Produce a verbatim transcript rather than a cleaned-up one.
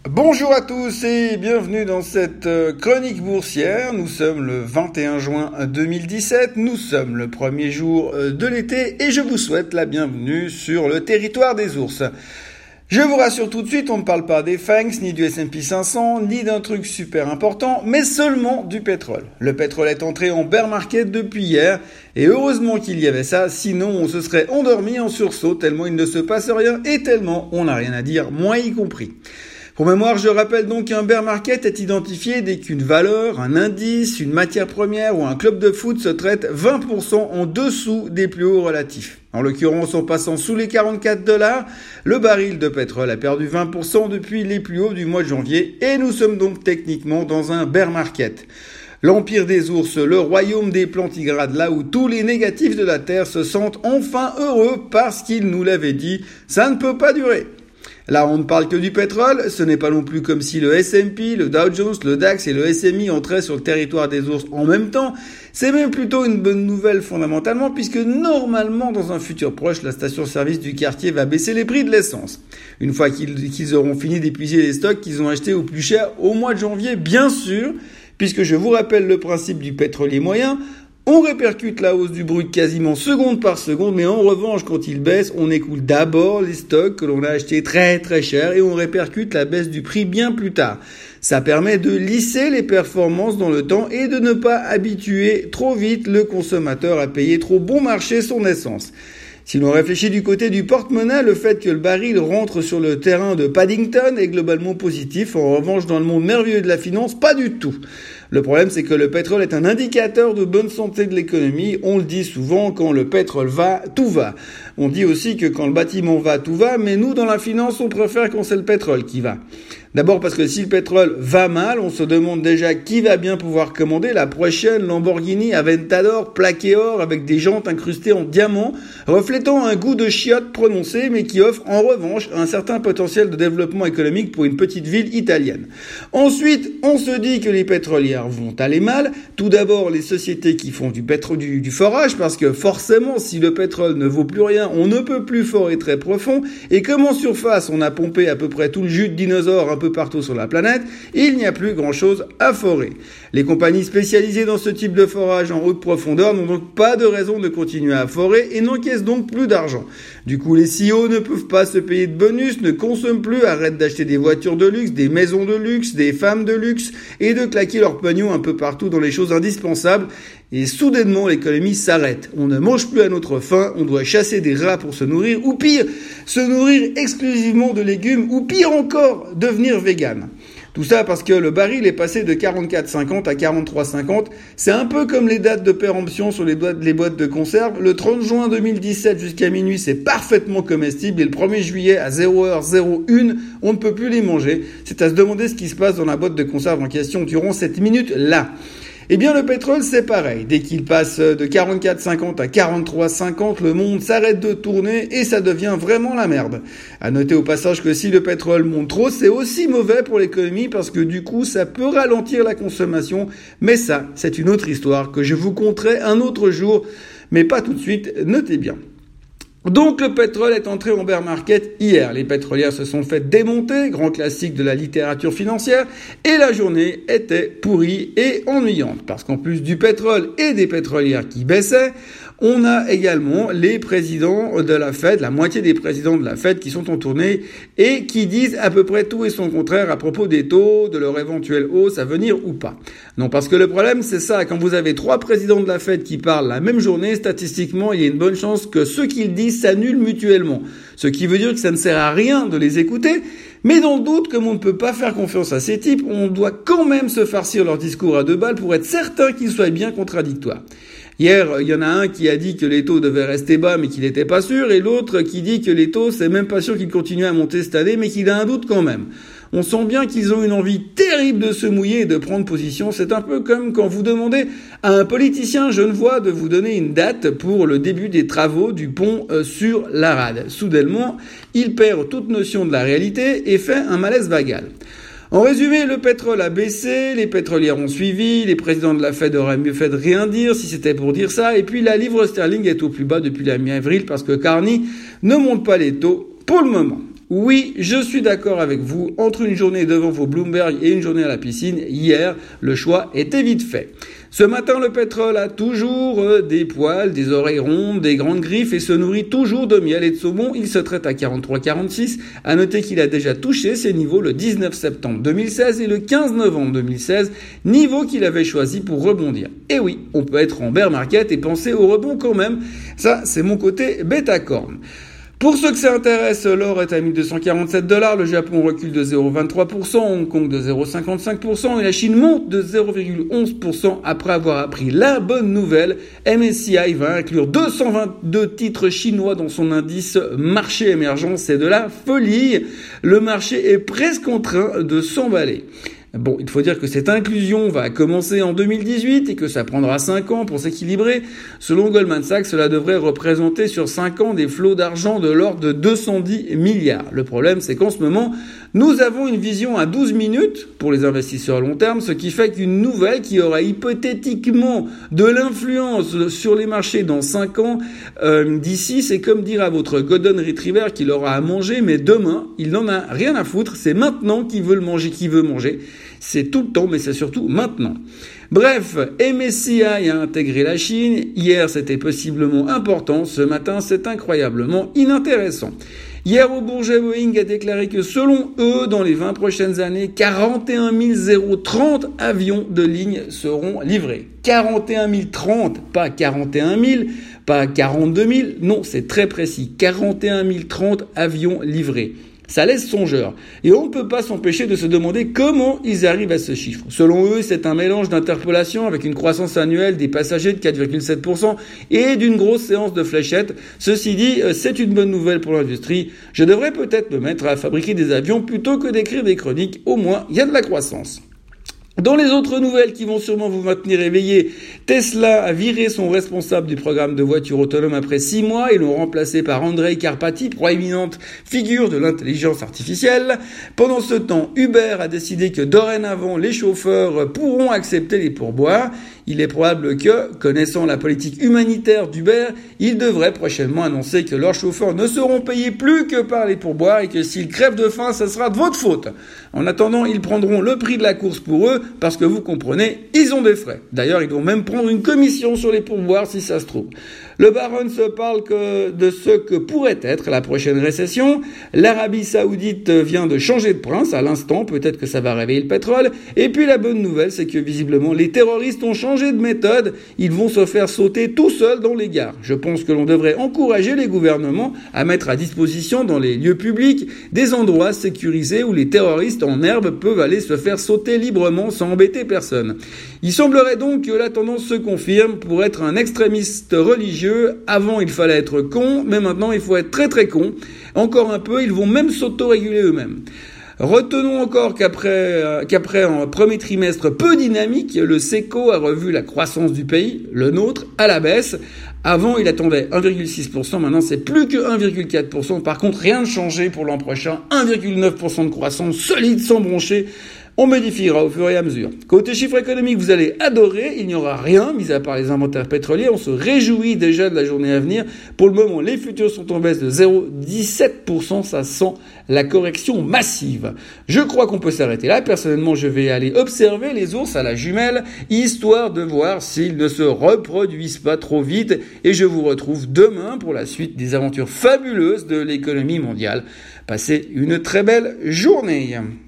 Bonjour à tous et bienvenue dans cette chronique boursière. Nous sommes le vingt et un juin deux mille dix-sept, nous sommes le premier jour de l'été et je vous souhaite la bienvenue sur le territoire des ours. Je vous rassure tout de suite, on ne parle pas des FANGs, ni du S and P cinq cents, ni d'un truc super important, mais seulement du pétrole. Le pétrole est entré en bear market depuis hier, et heureusement qu'il y avait ça, sinon on se serait endormi en sursaut tellement il ne se passe rien et tellement on n'a rien à dire, moi y compris. Pour mémoire, je rappelle donc qu'un bear market est identifié dès qu'une valeur, un indice, une matière première ou un club de foot se traite vingt pour cent en dessous des plus hauts relatifs. En l'occurrence, en passant sous les quarante-quatre dollars, le baril de pétrole a perdu vingt pour cent depuis les plus hauts du mois de janvier et nous sommes donc techniquement dans un bear market. L'empire des ours, le royaume des plantigrades, là où tous les négatifs de la Terre se sentent enfin heureux parce qu'ils nous l'avaient dit, ça ne peut pas durer. Là, on ne parle que du pétrole, ce n'est pas non plus comme si le S and P, le Dow Jones, le DAX et le S M I entraient sur le territoire des ours en même temps. C'est même plutôt une bonne nouvelle fondamentalement puisque normalement, dans un futur proche, la station-service du quartier va baisser les prix de l'essence. Une fois qu'ils, qu'ils auront fini d'épuiser les stocks qu'ils ont achetés au plus cher au mois de janvier, bien sûr, puisque je vous rappelle le principe du pétrolier moyen. On répercute la hausse du brut quasiment seconde par seconde, mais en revanche, quand il baisse, on écoule d'abord les stocks que l'on a achetés très très cher et on répercute la baisse du prix bien plus tard. Ça permet de lisser les performances dans le temps et de ne pas habituer trop vite le consommateur à payer trop bon marché son essence. Si l'on réfléchit du côté du porte-monnaie, le fait que le baril rentre sur le terrain de Paddington est globalement positif. En revanche, dans le monde merveilleux de la finance, pas du tout. Le problème, c'est que le pétrole est un indicateur de bonne santé de l'économie. On le dit souvent, quand le pétrole va, tout va. On dit aussi que quand le bâtiment va, tout va, mais nous, dans la finance, on préfère quand c'est le pétrole qui va. D'abord parce que si le pétrole va mal, on se demande déjà qui va bien pouvoir commander la prochaine Lamborghini Aventador plaquée or avec des jantes incrustées en diamant, reflétant un goût de chiotte prononcé, mais qui offre en revanche un certain potentiel de développement économique pour une petite ville italienne. Ensuite, on se dit que les pétrolières vont aller mal. Tout d'abord, les sociétés qui font du pétrole, du, du forage, parce que forcément, si le pétrole ne vaut plus rien, on ne peut plus forer très profond. Et comme en surface, on a pompé à peu près tout le jus de dinosaure un peu partout sur la planète, il n'y a plus grand-chose à forer. Les compagnies spécialisées dans ce type de forage en haute profondeur n'ont donc pas de raison de continuer à forer et n'encaissent donc plus d'argent. Du coup, les C E O ne peuvent pas se payer de bonus, ne consomment plus, arrêtent d'acheter des voitures de luxe, des maisons de luxe, des femmes de luxe et de claquer leurs pognon un peu partout dans les choses indispensables. Et soudainement, l'économie s'arrête. On ne mange plus à notre faim, on doit chasser des rats pour se nourrir, ou pire, se nourrir exclusivement de légumes, ou pire encore, devenir vegan. Tout ça parce que le baril est passé de quarante-quatre cinquante à quarante-trois cinquante. C'est un peu comme les dates de péremption sur les, doigts, les boîtes de conserve. Le trente juin deux mille dix-sept jusqu'à minuit, c'est parfaitement comestible. Et le premier juillet à zéro heure zéro un, on ne peut plus les manger. C'est à se demander ce qui se passe dans la boîte de conserve en question durant cette minute-là. Eh bien, le pétrole, c'est pareil. Dès qu'il passe de quarante-quatre cinquante à quarante-trois cinquante, le monde s'arrête de tourner et ça devient vraiment la merde. À noter au passage que si le pétrole monte trop, c'est aussi mauvais pour l'économie parce que du coup, ça peut ralentir la consommation. Mais ça, c'est une autre histoire que je vous conterai un autre jour, mais pas tout de suite, notez bien. Donc le pétrole est entré en bear market hier. Les pétrolières se sont fait démonter, grand classique de la littérature financière, et la journée était pourrie et ennuyante. Parce qu'en plus du pétrole et des pétrolières qui baissaient, on a également les présidents de la Fed, la moitié des présidents de la Fed qui sont en tournée et qui disent à peu près tout et son contraire à propos des taux, de leur éventuelle hausse à venir ou pas. Non, parce que le problème, c'est ça, quand vous avez trois présidents de la Fed qui parlent la même journée, statistiquement, il y a une bonne chance que ceux qu'ils disent s'annulent mutuellement. Ce qui veut dire que ça ne sert à rien de les écouter. Mais dans le doute, comme on ne peut pas faire confiance à ces types, on doit quand même se farcir leur discours à deux balles pour être certain qu'ils soient bien contradictoires. Hier, il y en a un qui a dit que les taux devaient rester bas mais qu'il n'était pas sûr, et l'autre qui dit que les taux, c'est même pas sûr qu'ils continuent à monter cette année mais qu'il a un doute quand même. On sent bien qu'ils ont une envie terrible de se mouiller et de prendre position. C'est un peu comme quand vous demandez à un politicien genevois de vous donner une date pour le début des travaux du pont sur l'Arade. Soudainement, il perd toute notion de la réalité et fait un malaise vagal. En résumé, le pétrole a baissé, les pétrolières ont suivi, les présidents de la Fed auraient mieux fait de rien dire si c'était pour dire ça, et puis la livre sterling est au plus bas depuis la mi-avril parce que Carney ne monte pas les taux pour le moment. Oui, je suis d'accord avec vous. Entre une journée devant vos Bloomberg et une journée à la piscine, hier, le choix était vite fait. Ce matin, le pétrole a toujours euh, des poils, des oreilles rondes, des grandes griffes et se nourrit toujours de miel et de saumon. Il se traite à quarante-trois quarante-six. À noter qu'il a déjà touché ces niveaux le dix-neuf septembre deux mille seize et le quinze novembre deux mille seize, niveau qu'il avait choisi pour rebondir. Et oui, on peut être en bear market et penser au rebond quand même. Ça, c'est mon côté bêta-corne. Pour ceux que ça intéresse, l'or est à mille deux cent quarante-sept dollars, le Japon recule de zéro virgule vingt-trois pour cent, Hong Kong de zéro virgule cinquante-cinq pour cent et la Chine monte de zéro virgule onze pour cent après avoir appris la bonne nouvelle. M S C I va inclure deux cent vingt-deux titres chinois dans son indice marché émergent, c'est de la folie. Le marché est presque en train de s'emballer. Bon, il faut dire que cette inclusion va commencer en deux mille dix-huit et que ça prendra cinq ans pour s'équilibrer. Selon Goldman Sachs, cela devrait représenter sur cinq ans des flots d'argent de l'ordre de deux cent dix milliards. Le problème, c'est qu'en ce moment, nous avons une vision à douze minutes pour les investisseurs à long terme, ce qui fait qu'une nouvelle qui aura hypothétiquement de l'influence sur les marchés dans cinq ans euh, d'ici, c'est comme dire à votre Golden Retriever qu'il aura à manger, mais demain, il n'en a rien à foutre. C'est maintenant qu'il veut le manger, qu'il veut manger. C'est tout le temps, mais c'est surtout maintenant. Bref, M S C I a intégré la Chine. Hier, c'était possiblement important. Ce matin, c'est incroyablement inintéressant. Hier, au Bourget, Boeing a déclaré que selon eux, dans les vingt prochaines années, quarante et un mille trente avions de ligne seront livrés. quarante et un mille trente, pas quarante et un mille, pas quarante-deux mille. Non, c'est très précis. quarante et un mille trente avions livrés. Ça laisse songeur. Et on ne peut pas s'empêcher de se demander comment ils arrivent à ce chiffre. Selon eux, c'est un mélange d'interpolation avec une croissance annuelle des passagers de quatre virgule sept pour cent et d'une grosse séance de fléchettes. Ceci dit, c'est une bonne nouvelle pour l'industrie. Je devrais peut-être me mettre à fabriquer des avions plutôt que d'écrire des chroniques. Au moins, il y a de la croissance. Dans les autres nouvelles qui vont sûrement vous maintenir éveillés, Tesla a viré son responsable du programme de voitures autonomes après six mois et l'ont remplacé par Andrej Karpathy, proéminente figure de l'intelligence artificielle. Pendant ce temps, Uber a décidé que dorénavant, les chauffeurs pourront accepter les pourboires. Il est probable que, connaissant la politique humanitaire d'Uber, ils devraient prochainement annoncer que leurs chauffeurs ne seront payés plus que par les pourboires et que s'ils crèvent de faim, ça sera de votre faute. En attendant, ils prendront le prix de la course pour eux parce que vous comprenez, ils ont des frais. D'ailleurs, ils vont même prendre une commission sur les pourboires si ça se trouve. Le Baron se parle que de ce que pourrait être la prochaine récession. L'Arabie Saoudite vient de changer de prince à l'instant, peut-être que ça va réveiller le pétrole. Et puis la bonne nouvelle, c'est que visiblement les terroristes ont changé de méthode. Ils vont se faire sauter tout seuls dans les gares. Je pense que l'on devrait encourager les gouvernements à mettre à disposition dans les lieux publics des endroits sécurisés où les terroristes en herbe peuvent aller se faire sauter librement sans embêter personne. Il semblerait donc que la tendance se confirme pour être un extrémiste religieux. Avant, il fallait être con, mais maintenant, il faut être très très con. Encore un peu, ils vont même s'auto-réguler eux-mêmes. Retenons encore qu'après, euh, qu'après un premier trimestre peu dynamique, le SECO a revu la croissance du pays, le nôtre, à la baisse. Avant, il attendait un virgule six pour cent, maintenant c'est plus que un virgule quatre pour cent. Par contre, rien de changé pour l'an prochain, un virgule neuf pour cent de croissance solide sans broncher. On modifiera au fur et à mesure. Côté chiffre économique, vous allez adorer. Il n'y aura rien, mis à part les inventaires pétroliers. On se réjouit déjà de la journée à venir. Pour le moment, les futurs sont en baisse de zéro virgule dix-sept pour cent. Ça sent la correction massive. Je crois qu'on peut s'arrêter là. Personnellement, je vais aller observer les ours à la jumelle, histoire de voir s'ils ne se reproduisent pas trop vite. Et je vous retrouve demain pour la suite des aventures fabuleuses de l'économie mondiale. Passez une très belle journée.